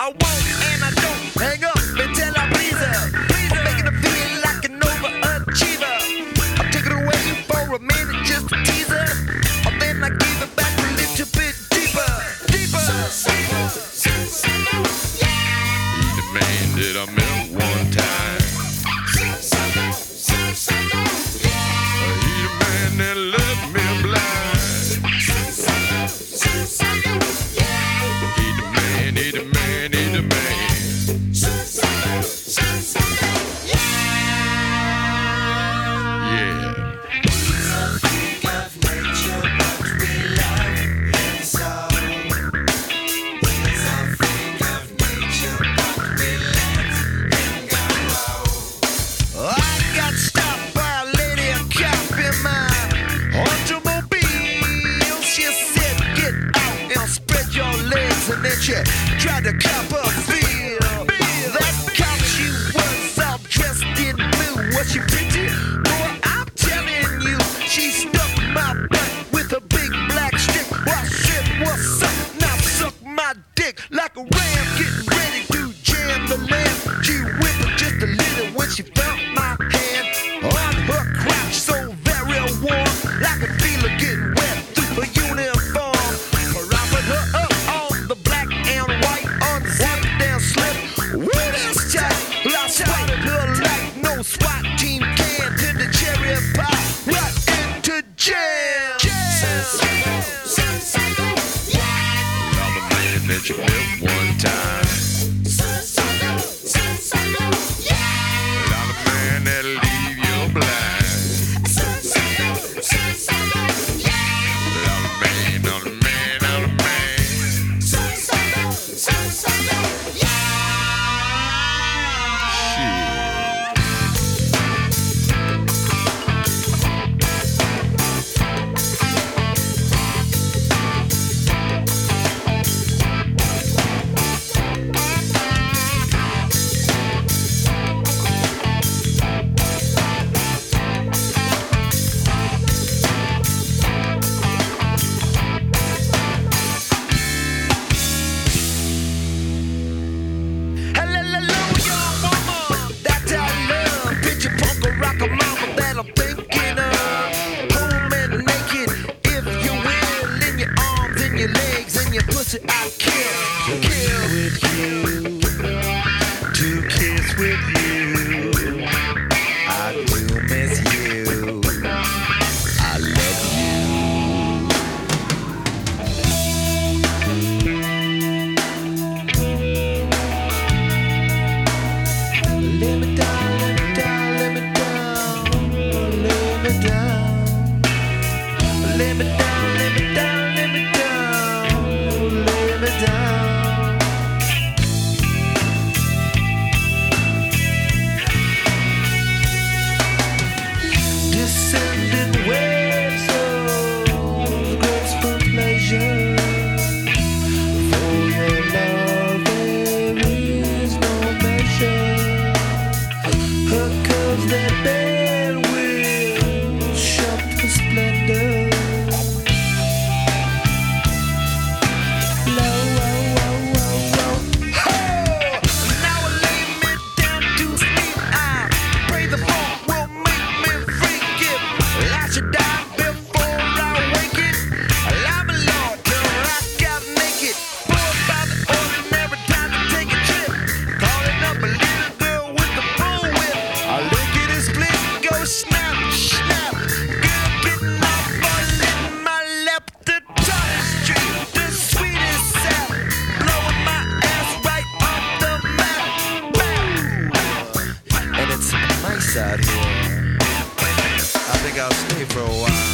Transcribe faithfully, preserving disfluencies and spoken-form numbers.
won't and I don't hang up until I please her. I'm making her feel like an overachiever. I'll take it away for a minute just to tease her. Or then I give it back a little bit deeper, deeper. He's the man that I met one time. He's the man that left me blind. He's the man, he's the man, he's the man. Yeah. I got stopped by a lady, a cop in my automobile. She said, get out and spread your legs. And then she tried to cop a feel. That cop, she was all dressed in blue. Was she pretty? Boy, I'm telling you, she stuck my butt with a big black stick. I said, what's up? Now suck my dick like a ram getting ready to jam the lamp. She whimpered just a little when she felt my hand on her crotch, so very warm. I could feel her getting wet through her uniform. Propping her up on the black and white, unzipped and slipped. With this time, I spotted her like no SWAT team can. To the cherry pie, right into jail. I'm the man that you met one time. I'm the man that'll leave you blind. I'm the man, I'm the man, I'm the man. Hallelujah, woman, that's our love. Picture punk or rock a mama that I'm thinking of. Home and naked, if you will, in your arms, in your legs, and your pussy, I kill, kill with you, to kiss with you. I do miss you. I love you. Let me down, let me down, let me down, let me down. Let me down, let me down, let me down, let me down. Descending waves of graceful pleasure. For your love there is no measure. Her curves that bend will shock the splendor. Low, low, low, low, low. Ho! Now I lay me down to sleep. I pray the funk will make me freak it. I should die before I wake it. Allow me, Lord, to rock out naked. Bored by the ordinary time to take a trip. Calling up a little girl with the bull whip. I lick it and split, go snap, snap. Girl getting off all in my lap. The tallest street, the sweetest sap. Blowing my ass right off the map. Bow. And it's nice out here. I think I'll stay for a while.